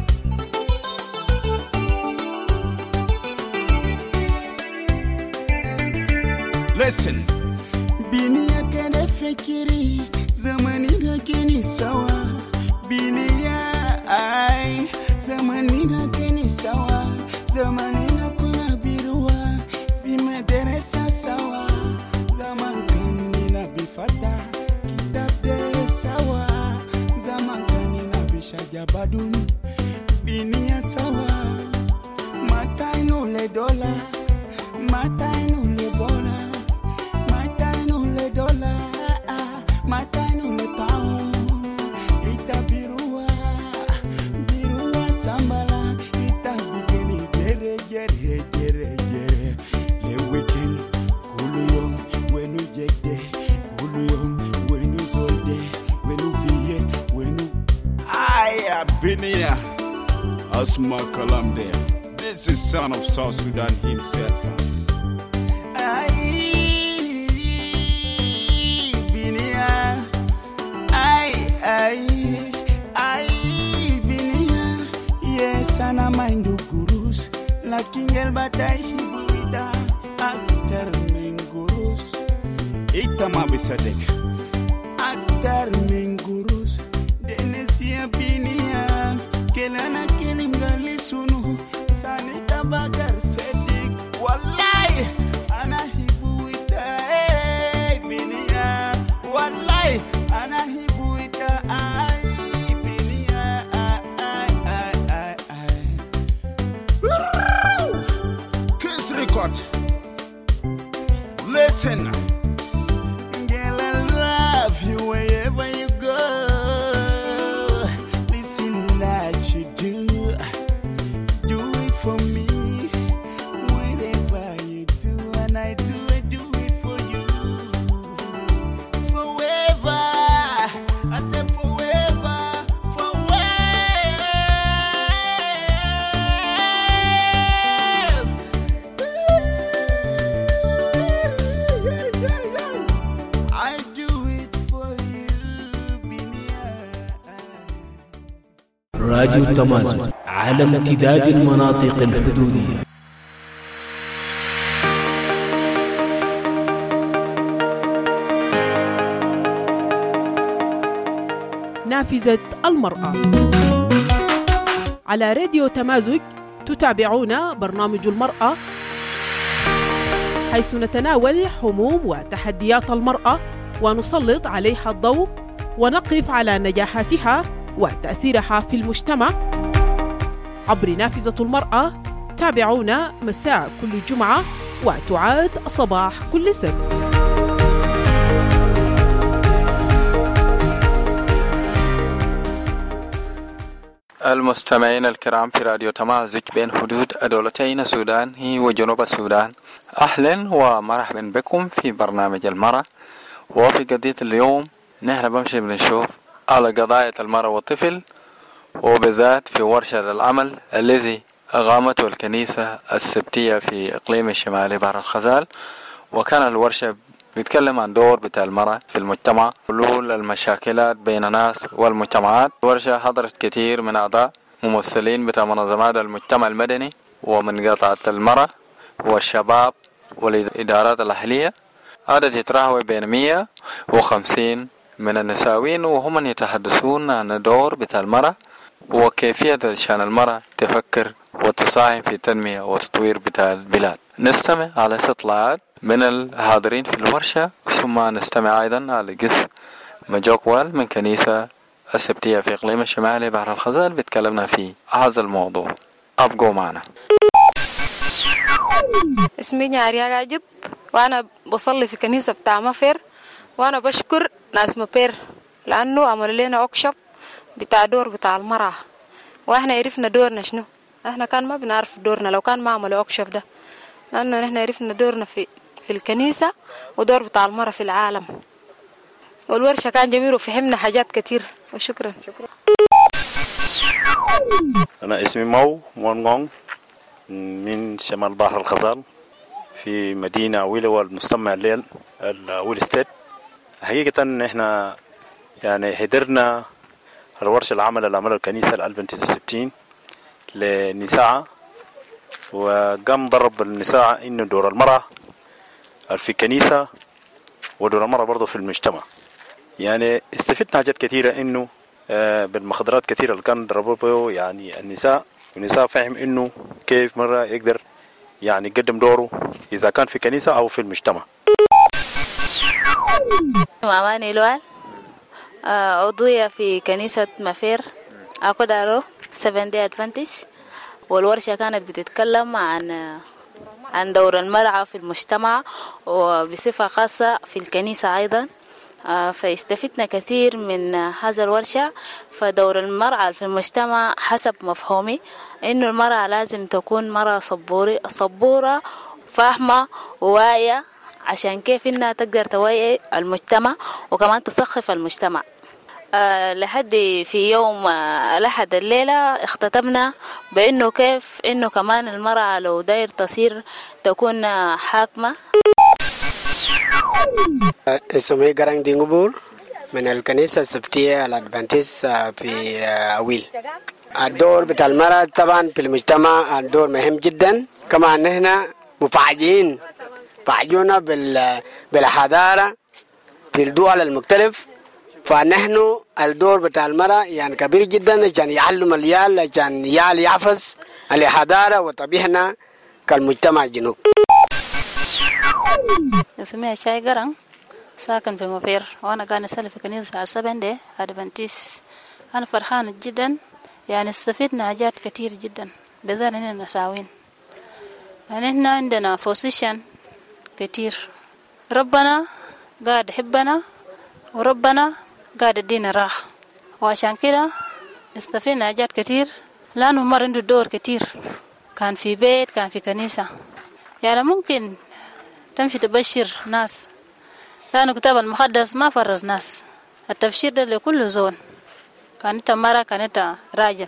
Listen. Binia kene fikiri zamani lakini sawa. Binia ai zamani lakini sawa. Zamani hakuna birua bimederesa sawa. Zaman kani na bifata kitabe sawa. Zaman kani na bishajabadun binia sawa. Mataino le dola, mataino le bona. Matano le pound, ita birua sambala, ita bigeni jere. Le weekend, kuluyom, wenu jekde, kuluyom, wenu zolde, wenu viet, wenu. I have been here, Asma Kalamde. This is son of South Sudan himself. Sana maindu gurus lakini elbatai hibuida aktar min gurus ita mabisadek aktar min gurus denesia binia kelana kelim gali sunu sanita bagar sedik wallahi ana hibuida binia wallahi ana hibuida Listen, girl, I love you wherever you go. Listen, that you do it for me. Whatever you do, and I do it for you. Forever, I say forever. راديو التمازن على امتداد المناطق الحدودية. نافذة المرأة على راديو تمازج. تتابعون برنامج المرأة، حيث نتناول هموم وتحديات المرأة ونسلط عليها الضوء ونقف على نجاحاتها وتأثيرها في المجتمع عبر نافذة المرأة. تابعونا مساء كل جمعة وتعاد صباح كل سبت. المستمعين الكرام في راديو تمازج بين حدود الدولتين السودان وجنوب السودان، أهلا ومرحبا بكم في برنامج المرأة. وفي قضية اليوم نحن بمشي بنشوف على قضايا المرأة والطفل، وبالذات في ورشة العمل الذي أقامته الكنيسة السبتية في إقليم الشمالي بحر الغزال. وكان الورشة بيتكلم عن دور بتاع المرأة في المجتمع، حلول المشاكلات بين الناس والمجتمعات. ورشة حضرت كثير من أعضاء ممثلين بتاع منظمات المجتمع المدني ومن قطاع المرأة والشباب والإدارات الأهلية. عدد يتراوح بين 150 من النساوين، وهم يتحدثون عن الدور بتاع المرأة وكيفية شان المرأة تفكر وتساهم في التنمية وتطوير بتاع البلاد. نستمع على استطلاعات من الحاضرين في الورشة، ثم نستمع أيضا على قس مجوكوال من كنيسة السبتية في إقليم الشمالي بحر الغزال بيتكلمنا في هذا الموضوع. أبقوا معنا. اسمي نياريا عجب، وأنا بصلي في كنيسة بتاع مفر، وأنا بشكر ناس مفر لأنه عملوا لنا وركشوب بتاع دور بتاع المرأة، وإحنا عرفنا دورنا شنو. إحنا كان ما بنعرف دورنا لو كان ما عملوا وركشوب ده، لأنه إحنا عرفنا دورنا في الكنيسة ودور بتاع المرأة في العالم. والورشة كان جميل وفهمنا حاجات كتير، وشكرا. أنا اسمي مو مونغونغ من شمال بحر الغزال في مدينة ويلو المستمع الليل الويل ستيت. حقيقة احنا يعني حضرنا الورشة العمل اللي عملها الكنيسة 1960 للنساء، وقام ضرب النساء انه دور المرأة في الكنيسة ودور المرأة برضه في المجتمع. يعني استفدنا حاجات كثيرة انه بالمخدرات كثيرة اللي كان ضربوه يعني النساء فهم انه كيف مرة يقدر يعني يقدم دوره اذا كان في كنيسة او في المجتمع. ماماني لوال عضوية في كنيسة مفير أكودارو 7 Day Adventist، والورشة كانت بتتكلم عن دور المرأة في المجتمع وبصفة خاصة في الكنيسة أيضا. فاستفدنا كثير من هذا الورشة. فدور المرأة في المجتمع حسب مفهومي إنه المرأة لازم تكون مرأة صبورة فاهمة وواعية عشان كيف إنها تقدر توعي المجتمع وكمان تثقف المجتمع. لحد في يوم الأحد الليلة اختتمنا بأنه كيف إنه كمان المرأة لو داير تصير تكون حاكمة. اسمي قرن دينغبور من الكنيسة السبتية الأدفنتيست في أويل. الدور بتاع المرأة طبعا في المجتمع الدور مهم جدا. كما نحن مفاجئين فاجئونا بالحضارة في الدول المختلف، فنحن الدور بتاع المرأة يعني كبير جدا عشان يعلم اليال عشان يال يحفظ الحضارة وطبيعنا كالمجتمع الجنوب. اسمي شاي قرن ساكن في مفير، وانا قاعد اسال في كنيسة 7 Day Adventist. انا فرحان جدا يعني استفدنا حاجات كتير جدا بالذات اننا نساوين. يعني احنا عندنا بوزيشن كتير، ربنا قاعد يحبنا وربنا قاعد يدينا راحة، وعشان كده استفدنا حاجات كتير لأنه مر عنده دور كتير، كان في بيت كان في كنيسة. يعني ممكن تمشي تبشر ناس لأنه كتاب المقدس ما فرز ناس، التبشير ده لكل زون، كانت مرة كانت راجل.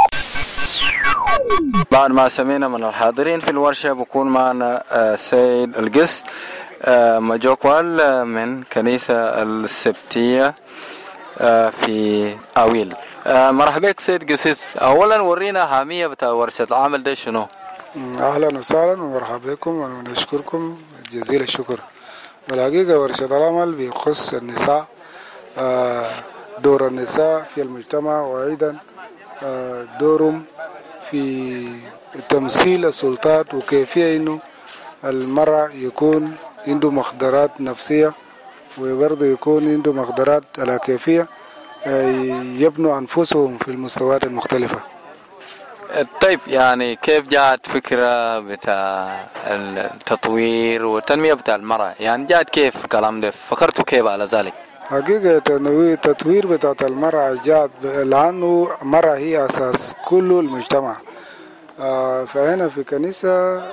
بعد ما سمعنا من الحاضرين في الورشة بكون معنا سيد القس مجوكوال من كنيسة السبتية في أويل. مرحبا بك سيد قسيس، أولا ورينا أهمية بتاع ورشة العمل ده شنو؟ أهلا وسهلا ومرحبا بكم ونشكركم جزيل الشكر. بالحقيقة ورشة العمل بيخص النساء، دور النساء في المجتمع، وأيضا دورهم في تمثيل السلطات وكيفية إنه المرأة يكون عنده مقدرات نفسية وبرضه يكون عنده مقدرات على كيفية يبنوا أنفسهم في المستويات المختلفة. طيب يعني كيف جاءت فكرة بتاع التطوير والتنمية بتاع المرأة؟ يعني جاءت كيف الكلام ده؟ فكرتوا كيف على ذلك؟ حقيقة التطوير بتاع المرأة جاءت لأنه المرأة هي أساس كل المجتمع. فهنا في كنيسة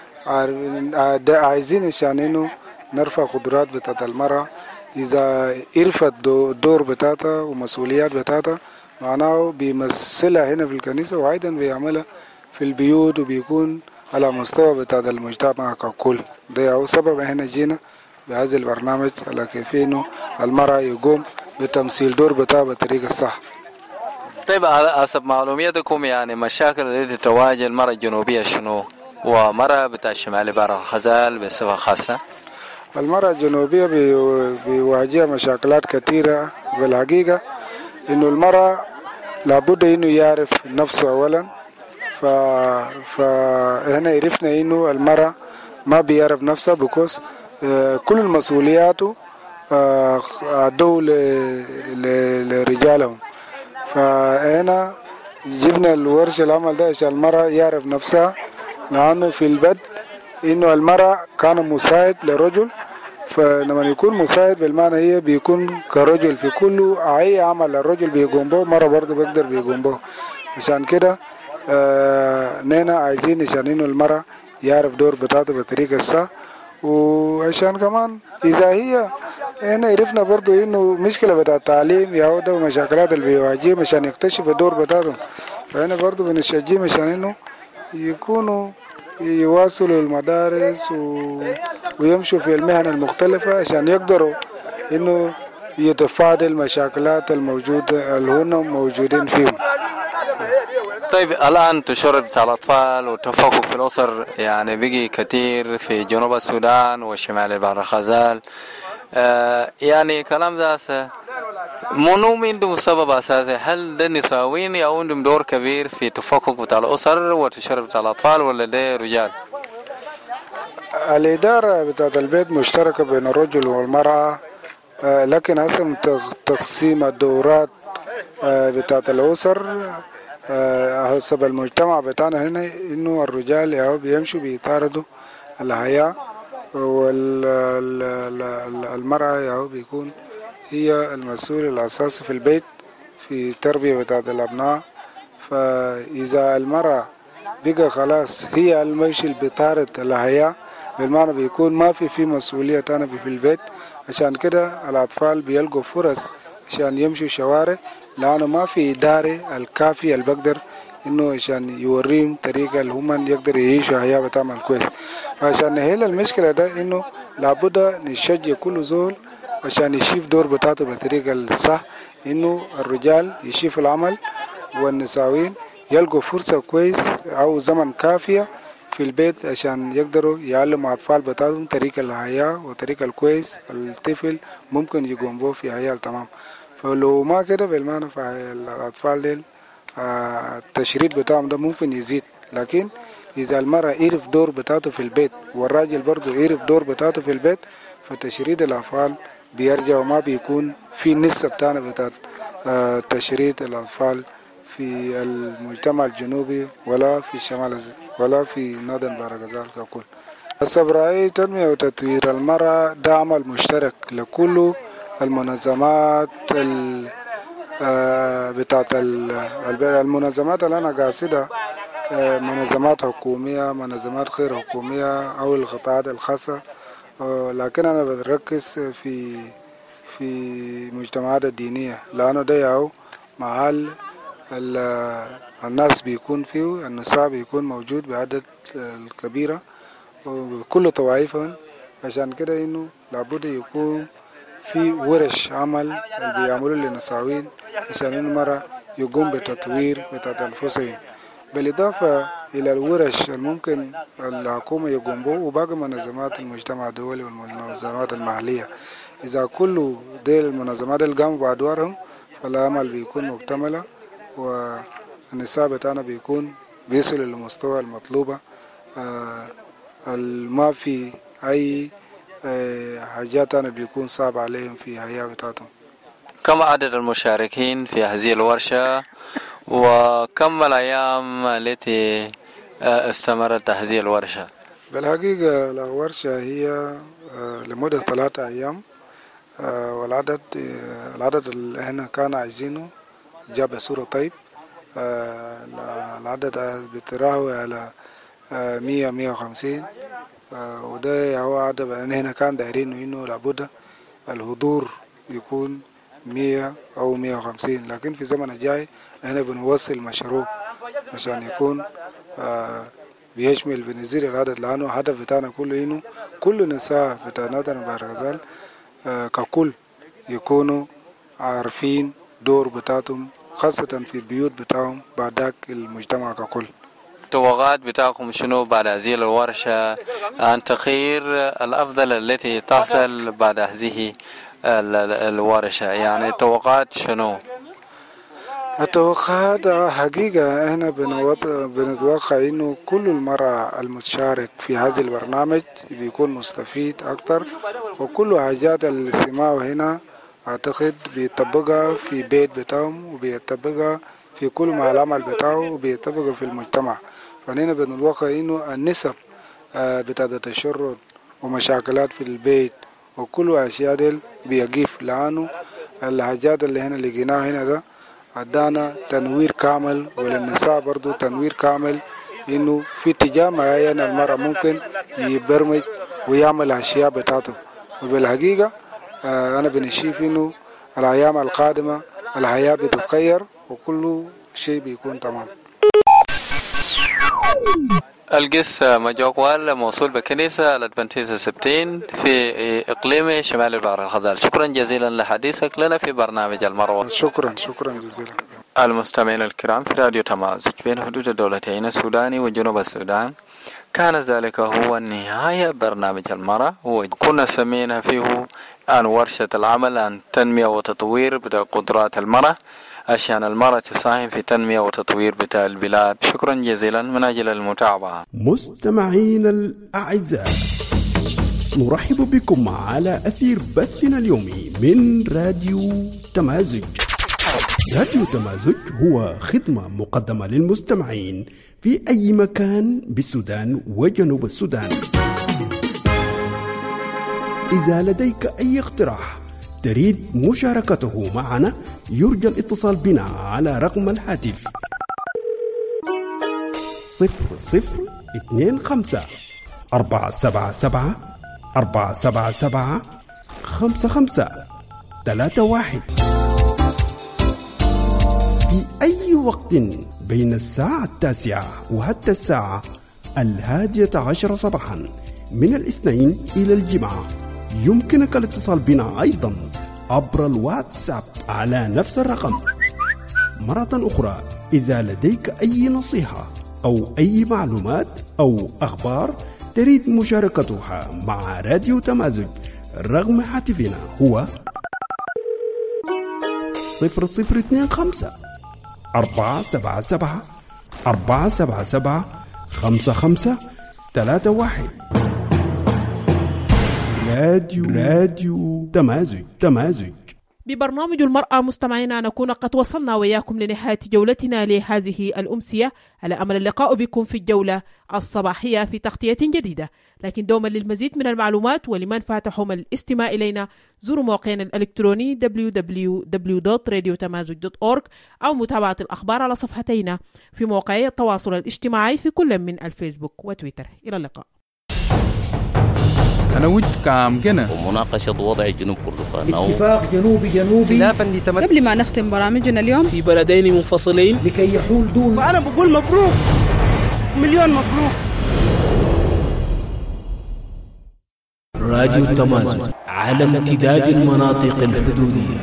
عايزين عشان إنه نرفع قدرات بتاع المرأة. إذا عرفت دور بتاعتها ومسؤوليات بتاعتها معناه بيمثلها هنا في الكنيسة وأيضا بيعملها في البيوت وبيكون على مستوى بتاع المجتمع ككل. ده هو سبب هنا جينا بهذا البرنامج على كيف إنه المرأة يقوم بتمثيل دور بتاعها بالطريقة الصح. طيب حسب معلوماتكم يعني مشاكل التي تواجه المرأة الجنوبية شنو؟ ومرأة بتاع شمال بحر الغزال بصفة خاصة؟ المرأة الجنوبية بيواجهها مشاكلات كثيرة. بالحقيقة إنه المرأة لابد إنه يعرف نفسه أولا. فهنا عرفنا إنه المرأة ما بيعرف نفسه بكوس كل المسؤولياته عدوا لرجالهم. فهنا جبنا الورشة العمل ده عشان المرأة يعرف نفسها، لأنه في البدء إنه المرأة كان مساعد للرجل، فلما يكون مساعد بالمعنى هي بيكون كرجل في كل أي عمل الرجل بيقوم به مرة برضه بيقدر بيقوم به. عشان كده نحن عايزين عشان إنه المرأة يعرف دور بتاعته بطريقة صح. وعشان كمان إذا هي هنا عرفنا برضو إنه مشكلة بتاع التعليم يهودا ومشاكلات اللي بيواجههم عشان يكتشف الدور بتاعهم، فهنا برضو بنشجعهم عشان إنه يكونوا يواصلوا المدارس ويمشوا في المهن المختلفة عشان يقدروا إنه يتفادى المشاكلات الموجودة اللي هم موجودين فيهم. طيب الآن تشرد بتاع الأطفال والتفكك في الأسر يعني بقي كثير في جنوب السودان وشمال البحر الغزال. يعني كلام ده منو عندهم سبب أساسي؟ هل ده نساوين أو عندهم دور كبير في تفكك بتاع الأسر وتشرد بتاع الأطفال ولا ده رجال؟ الإدارة بتاعت البيت مشتركة بين الرجل والمرأة، لكن حسب تقسيم الدورات بتاعت الأسر حسب المجتمع بتاعنا هنا إنه الرجال يعني بيمشوا بيطاردوا الحياة، والمرأة يعني بيكون هي المسؤول الأساسي في البيت في التربية بتاعت الأبناء. فإذا المرأة بقى خلاص هي المشي اللي بيطارد الحياة بالمعنى بيكون ما في مسؤولية تانية في البيت. عشان كده الأطفال بيلقوا فرص عشان يمشوا شوارع لأنه ما في إدارة الكافية اللي بقدر إنه عشان يوريهم طريقة اللي هم يقدر يعيشوا حياة بتاعهم كويس. فعشان نحل المشكلة ده إنه لابد نشجع كل زول عشان يشوف دور بتاعته بطريقة الصح، إنه الرجال يشوف العمل والنساوين يلقوا فرصة كويس أو زمن كافية في البيت عشان يقدروا يعلموا أطفال بتاعهم طريقة الحياة وطريقة الكويس الطفل ممكن يقوم به في حياة تمام. فلو ما كده بالمعنى فالأطفال ديل التشريد بتاعهم ده ممكن يزيد. لكن إذا المرأة يعرف دور بتاعته في البيت والراجل برضو يعرف دور بتاعته في البيت فتشريد الأطفال بيرجع وما بيكون في نسبة بتاعنا بتاعت تشريد الأطفال في المجتمع الجنوبي ولا في شمال ولا في نادن بارغزال ككل. حسب رأيي تنمية وتطوير المرأة ده عمل مشترك لكل المنظمات بتاعت المنظمات اللي أنا قاصدها، منظمات حكومية، منظمات غير حكومية أو القطاعات الخاصة، لكن أنا بركز في مجتمعات الدينية لأنه ده ياو محل الناس بيكون فيه، النساء بيكون موجود بعدد الكبيرة وكل طوائفهم. عشان كده إنه لابد يكون في ورش عمل اللي بيعملوا للنساوين عشان إنه مرة يقوم بتطوير بتاعت أنفسهم، بالإضافة إلى الورش الممكن الحكومة يقوم به وباقي منظمات المجتمع الدولي والمنظمات المحلية. إذا كل دي المنظمات اللي قاموا بأدوارهم فالعمل بيكون مكتملة والنساء بتاعنا بيكون بيصل للمستوى المطلوبة، ما في أي حاجات أنا بيكون صعب عليهم في حياة بتاعتهم. كم عدد المشاركين في هذه الورشة وكم الأيام التي استمرت هذه الورشة؟ بالحقيقة الورشة هي لمدة 3 أيام، والعدد اللي احنا كان عايزينه جاب صورة طيب. العدد بتراهو على 100-150، وده هو عدد هنا كان دايرين انه لابد الحضور يكون 100 أو 150، لكن في الزمن الجاي احنا بنوصل مشروع عشان يكون بيشمل بنزيد العدد، لأنه هدف بتاعنا كله إنه كل نساء بتاع نادن بارغزال ككل يكونوا عارفين دور بتاعتهم خاصة في البيوت بتاعهم بعدك المجتمع ككل. التوقعات بتاعكم شنو بعد هذه الورشة عن تغيير الأفضل التي تحصل بعد هذه الورشة؟ يعني التوقعات شنو؟ التوقعات حقيقة احنا بنتوقع انه كل المرأة المشارك في هذا البرنامج بيكون مستفيد اكتر، وكل حاجات اللي سمعوا هنا اعتقد بيطبقها في بيت بتاعهم وبيطبقها في كل ما العمل بتاعه وبيطبقها في المجتمع. فهنا بنتوقع انه النسب بتاعت التشرد ومشاكلات في البيت وكل اشياء دي بيقف، لانه الحاجات اللي هنا لقيناها هنا ده ادانا تنوير كامل، وللنساء برضو تنوير كامل انه في اتجاه معين المرأة ممكن يبرمج ويعمل اشياء بتاعته. وبالحقيقة انا بنشوف انه الايام القادمة الحياة بتتغير وكل شيء بيكون تمام. القس مجوكوال موصول بكنيسة الأدفنتيست السبتين في إقليم شمال البحر الغزال. شكرا جزيلا لحديثك لنا في برنامج المروة. شكرا جزيلا. المستمعين الكرام في راديو تمازج بين حدود الدولتين السوداني وجنوب السودان، كان ذلك هو النهاية برنامج المرأة، وكنا سمينا فيه عن ورشة العمل عن تنمية وتطوير بتاع قدرات المرأة عشان المرأة تساهم في تنمية وتطوير بتاع البلاد. شكرا جزيلا من أجل المتابعة. مستمعين الأعزاء، نرحب بكم على أثير بثنا اليومي من راديو تمازج. راديو تمازج هو خدمة مقدمة للمستمعين في أي مكان بالسودان وجنوب السودان. إذا لديك أي اقتراح تريد مشاركته معنا، يرجى الاتصال بنا على رقم الهاتف 0025 477 477 5531 في أي وقت بين الساعة 9 وحتى الساعة 11 صباحا من الاثنين إلى الجمعة. يمكنك الاتصال بنا أيضا عبر الواتساب على نفس الرقم. مرة أخرى، إذا لديك أي نصيحة أو أي معلومات أو أخبار تريد مشاركتها مع راديو تمازج، رقم هاتفنا هو 0025 477 477 5531. راديو تمازج. ببرنامج المرأة مستمعينا نكون قد وصلنا وياكم لنهاية جولتنا لهذه الأمسية، على أمل اللقاء بكم في الجولة الصباحية في تغطية جديدة. لكن دوما للمزيد من المعلومات ولمن فاتحهم الاستماع إلينا زوروا موقعنا الإلكتروني www.radiotamazug.org أو متابعة الأخبار على صفحتينا في مواقعي التواصل الاجتماعي في كل من الفيسبوك وتويتر. إلى اللقاء. أنا وجه كام جنة ومناقشة وضع جنوب كردفان، اتفاق جنوبي خلافاً لتمت قبل ما نختم برامجنا اليوم في بلدين منفصلين لكي يحول دون. وأنا بقول مبروك، مليون مبروك. راديو تمازج على امتداد المناطق الحدودية.